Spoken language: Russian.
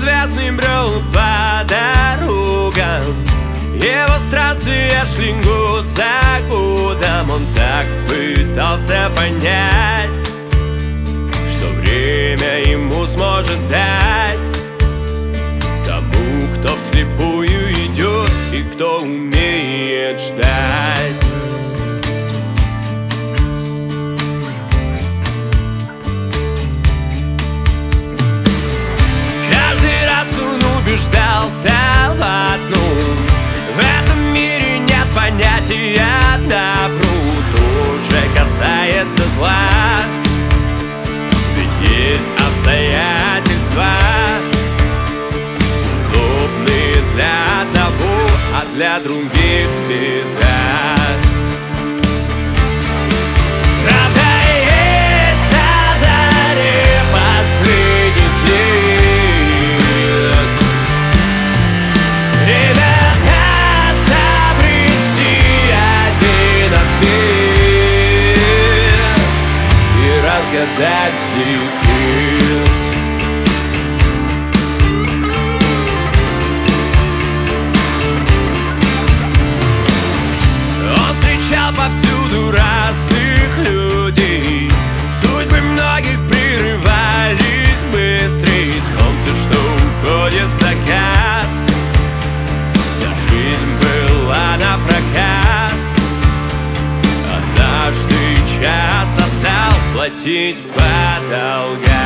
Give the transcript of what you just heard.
неизвестный брел по дорогам. Его странствия шли год за годом. Он так пытался понять, что время ему сможет дать тому, кто вслепую идет и кто умеет ждать. Каждый раз он убеждался в одном: в этом мире нет понятия добру. Тоже касается зла, ведь есть обстоятельства, удобные для того, а для других беда. Правда есть на заре последних лет. Время даст обрести один ответ и разгадать секрет. Он встречал повсюду разных людей, судьбы многих прерывались быстрее. Солнце, что уходит в закат, вся жизнь была напрокат. Однажды часто стал платить по долгам.